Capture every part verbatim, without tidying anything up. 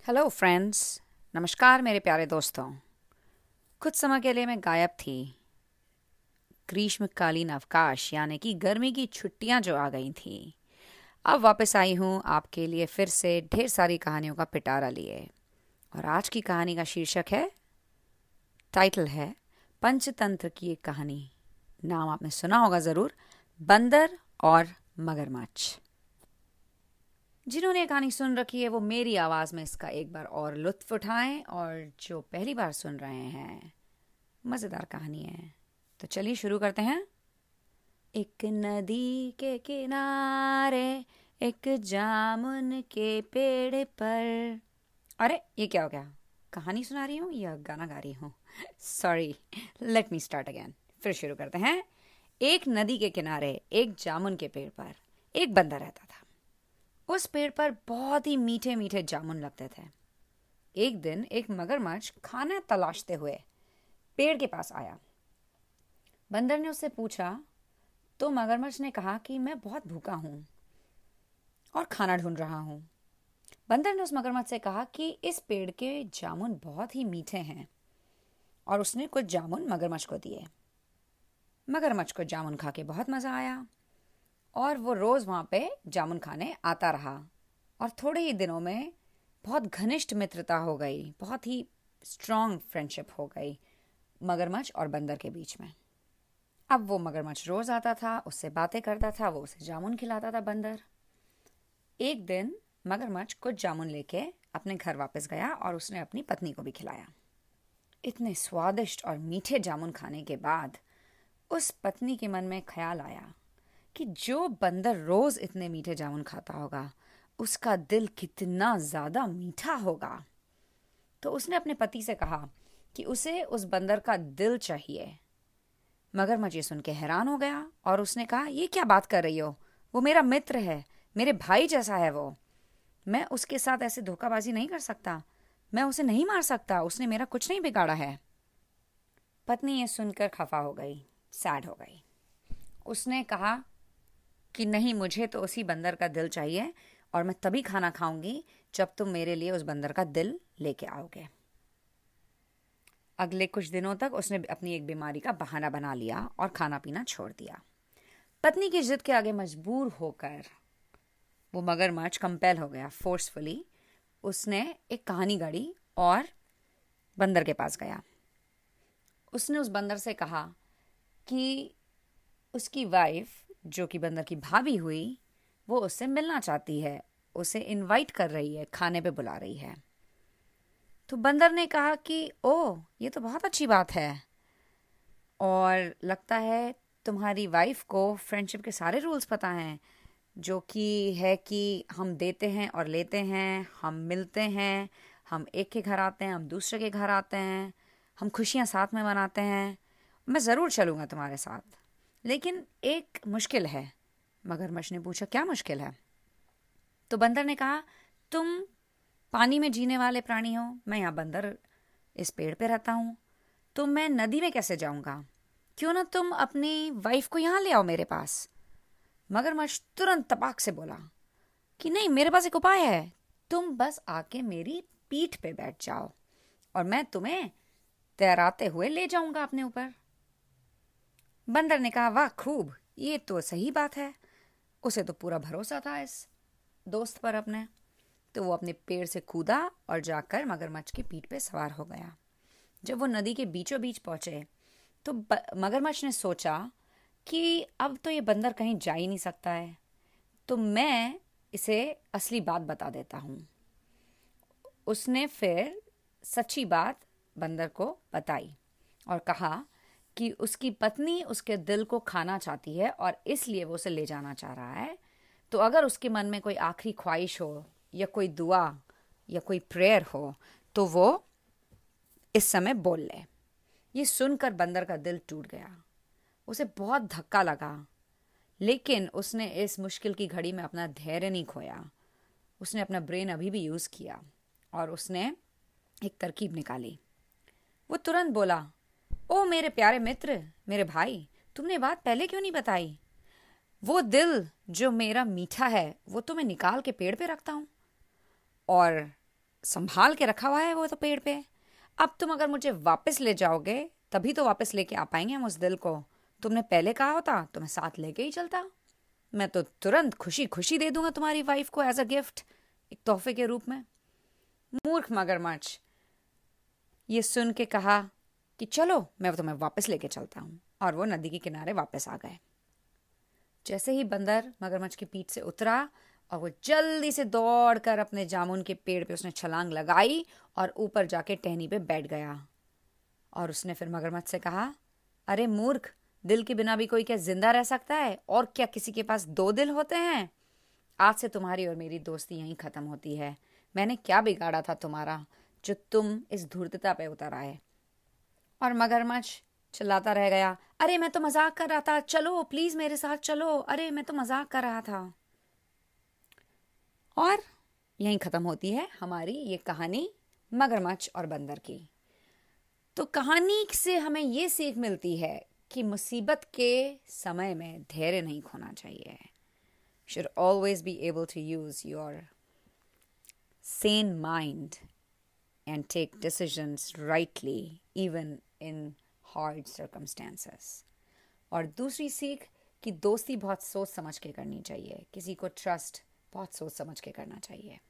Hello friends. नमस्कार मेरे प्यारे दोस्तों। कुछ समय के लिए मैं गायब थी। ग्रीष्मकालीन अवकाश यानी कि गर्मी की छुट्टियां जो आ गई थी, अब वापस आई हूँ आपके लिए फिर से ढेर सारी कहानियों का पिटारा लिए। और आज की कहानी का शीर्षक है, टाइटल है पंचतंत्र की एक कहानी। नाम आपने सुना होगा ज़रूर, बंदर और मगरमच्छ। जिन्होंने ये कहानी सुन रखी है वो मेरी आवाज़ में इसका एक बार और लुत्फ उठाएं, और जो पहली बार सुन रहे हैं, मज़ेदार कहानी है। तो चलिए शुरू करते हैं। एक नदी के किनारे एक जामुन के पेड़ पर। अरे ये क्या हो गया? कहानी सुना रही हूँ या गाना गा रही हूँ? Sorry, let me start again. फिर शुरू करते हैं। एक नदी के किनारे एक जामुन के पेड़ पर एक बंदर रहता था। उस पेड़ पर बहुत ही मीठे मीठे जामुन लगते थे। एक दिन एक मगरमच्छ खाना तलाशते हुए पेड़ के पास आया। बंदर ने उससे पूछा तो मगरमच्छ ने कहा कि मैं बहुत भूखा हूं और खाना ढूंढ रहा हूं। बंदर ने उस मगरमच्छ से कहा कि इस पेड़ के जामुन बहुत ही मीठे हैं, और उसने कुछ जामुन मगरमच्छ को दिए। मगरमच्छ को जामुन खा के बहुत मज़ा आया और वो रोज़ वहाँ पे जामुन खाने आता रहा, और थोड़े ही दिनों में बहुत घनिष्ठ मित्रता हो गई, बहुत ही स्ट्रॉन्ग फ्रेंडशिप हो गई मगरमच्छ और बंदर के बीच में। अब वो मगरमच्छ रोज़ आता था, उससे बातें करता था, वो उसे जामुन खिलाता था बंदर। एक दिन मगरमच्छ कुछ जामुन लेके अपने घर वापस गया और उसने अपनी पत्नी को भी खिलाया। इतने स्वादिष्ट और मीठे जामुन खाने के बाद उस पत्नी के मन में ख्याल आया कि जो बंदर रोज इतने मीठे जामुन खाता होगा, उसका दिल कितना ज्यादा मीठा होगा। तो उसने अपने पति से कहा कि उसे उस बंदर का दिल चाहिए। मगरमच्छ ये सुन के हैरान हो गया और उसने कहा, ये क्या बात कर रही हो? वो मेरा मित्र है, मेरे भाई जैसा है वो। मैं उसके साथ ऐसे धोखाबाजी नहीं कर सकता, मैं उसे नहीं मार सकता, उसने मेरा कुछ नहीं बिगाड़ा है। पत्नी ये सुनकर खफा हो गई, सैड हो गई। उसने कहा कि नहीं, मुझे तो उसी बंदर का दिल चाहिए, और मैं तभी खाना खाऊंगी जब तुम मेरे लिए उस बंदर का दिल लेके आओगे। अगले कुछ दिनों तक उसने अपनी एक बीमारी का बहाना बना लिया और खाना पीना छोड़ दिया। पत्नी की जिद के आगे मजबूर होकर वो मगरमच्छ कंपेल हो गया, फोर्सफुली। उसने एक कहानी गढ़ी और बंदर के पास गया। उसने उस बंदर से कहा कि उसकी वाइफ, जो कि बंदर की भाभी हुई, वो उससे मिलना चाहती है, उसे इनवाइट कर रही है, खाने पे बुला रही है। तो बंदर ने कहा कि ओह, ये तो बहुत अच्छी बात है, और लगता है तुम्हारी वाइफ को फ्रेंडशिप के सारे रूल्स पता हैं, जो कि है कि हम देते हैं और लेते हैं, हम मिलते हैं, हम एक के घर आते हैं, हम दूसरे के घर आते हैं, हम खुशियाँ साथ में मनाते हैं। मैं ज़रूर चलूँगा तुम्हारे साथ, लेकिन एक मुश्किल है। मगरमच्छ ने पूछा, क्या मुश्किल है? तो बंदर ने कहा, तुम पानी में जीने वाले प्राणी हो, मैं यहाँ बंदर इस पेड़ पे रहता हूँ, तो मैं नदी में कैसे जाऊँगा? क्यों ना तुम अपनी वाइफ को यहाँ ले आओ मेरे पास। मगरमच्छ तुरंत तपाक से बोला कि नहीं, मेरे पास एक उपाय है, तुम बस आके मेरी पीठ पे बैठ जाओ और मैं तुम्हें तैराते हुए ले जाऊँगा अपने ऊपर। बंदर ने कहा, वाह खूब, ये तो सही बात है। उसे तो पूरा भरोसा था इस दोस्त पर अपने। तो वो अपने पेड़ से कूदा और जाकर मगरमच्छ की पीठ पे सवार हो गया। जब वो नदी के बीचों बीच पहुंचे तो मगरमच्छ ने सोचा कि अब तो ये बंदर कहीं जा ही नहीं सकता है, तो मैं इसे असली बात बता देता हूँ। उसने फिर सच्ची बात बंदर को बताई और कहा कि उसकी पत्नी उसके दिल को खाना चाहती है और इसलिए वो उसे ले जाना चाह रहा है। तो अगर उसके मन में कोई आखिरी ख्वाहिश हो या कोई दुआ या कोई प्रेयर हो तो वो इस समय बोल ले। ये सुनकर बंदर का दिल टूट गया, उसे बहुत धक्का लगा, लेकिन उसने इस मुश्किल की घड़ी में अपना धैर्य नहीं खोया। उसने अपना ब्रेन अभी भी यूज़ किया और उसने एक तरकीब निकाली। वो तुरंत बोला, ओ मेरे प्यारे मित्र, मेरे भाई, तुमने बात पहले क्यों नहीं बताई? वो दिल जो मेरा मीठा है वो तो मैं निकाल के पेड़ पे रखता हूँ, और संभाल के रखा हुआ है वो तो पेड़ पे। अब तुम अगर मुझे वापस ले जाओगे तभी तो वापस लेके आ पाएंगे हम उस दिल को। तुमने पहले कहा होता तो मैं साथ लेके ही चलता। मैं तो तुरंत खुशी खुशी दे दूंगा तुम्हारी वाइफ को एज अ गिफ्ट, एक तोहफे के रूप में। मूर्ख मगरमच्छ ये सुन के कहा कि चलो मैं तुम्हें वापस लेके चलता हूँ, और वो नदी के किनारे वापस आ गए। जैसे ही बंदर मगरमच्छ की पीठ से उतरा और वो जल्दी से दौड़कर अपने जामुन के पेड़ पे उसने छलांग लगाई और ऊपर जाके टहनी पे बैठ गया। और उसने फिर मगरमच्छ से कहा, अरे मूर्ख, दिल के बिना भी कोई क्या जिंदा रह सकता है? और क्या किसी के पास दो दिल होते हैं? आज से तुम्हारी और मेरी दोस्ती यहीं खत्म होती है। मैंने क्या बिगाड़ा था तुम्हारा जो तुम इस धूर्तता पे उतर आए? और मगरमच्छ चिल्लाता रह गया, अरे मैं तो मजाक कर रहा था, चलो प्लीज मेरे साथ चलो, अरे मैं तो मजाक कर रहा था। और यहीं खत्म होती है हमारी ये कहानी मगरमच्छ और बंदर की। तो कहानी से हमें ये सीख मिलती है कि मुसीबत के समय में धैर्य नहीं खोना चाहिए। Should always be able to use your sane mind and take decisions rightly even in hard circumstances. और दूसरी सीख कि दोस्ती बहुत सोच समझ के करनी चाहिए, किसी को ट्रस्ट बहुत सोच समझ के करना चाहिए।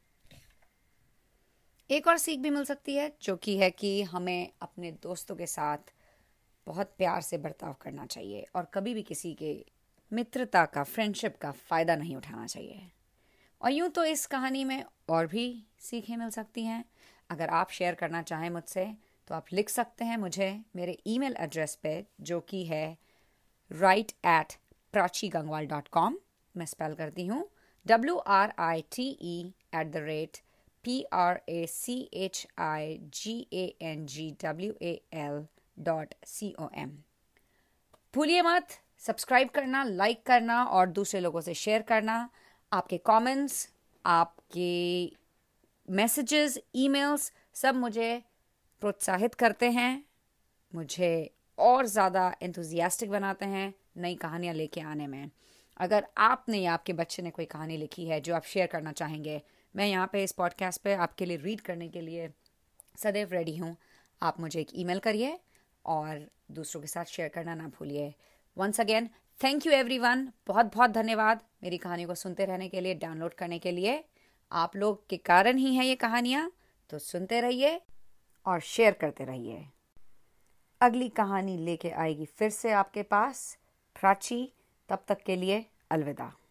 एक और सीख भी मिल सकती है जो कि है कि हमें अपने दोस्तों के साथ बहुत प्यार से बर्ताव करना चाहिए और कभी भी किसी के मित्रता का, फ्रेंडशिप का फ़ायदा नहीं उठाना चाहिए। और यूँ तो इस कहानी में और भी सीखें मिल सकती हैं। अगर आप शेयर करना चाहें मुझसे तो आप लिख सकते हैं मुझे मेरे ईमेल एड्रेस पे, जो कि है write at Prachi Gangwal dot com. मैं स्पेल करती हूँ W R I T E at the rate P R A C H I G A N G W A L dot C O M. भूलिए मत subscribe करना, like करना और दूसरे लोगों से शेयर करना। आपके कमेंट्स, आपके मैसेजेस, ईमेल्स सब मुझे प्रोत्साहित करते हैं, मुझे और ज़्यादा एंथुजियास्टिक बनाते हैं नई कहानियाँ लेके आने में। अगर आपने या आपके बच्चे ने कोई कहानी लिखी है जो आप शेयर करना चाहेंगे, मैं यहाँ पे इस पॉडकास्ट पे आपके लिए रीड करने के लिए सदैव रेडी हूँ। आप मुझे एक ईमेल करिए और दूसरों के साथ शेयर करना ना भूलिए। Once again thank you everyone, बहुत बहुत धन्यवाद मेरी कहानी को सुनते रहने के लिए, डाउनलोड करने के लिए। आप लोग के कारण ही हैं ये कहानियाँ, तो सुनते रहिए और शेयर करते रहिए। अगली कहानी लेके आएगी फिर से आपके पास प्राची। तब तक के लिए अलविदा।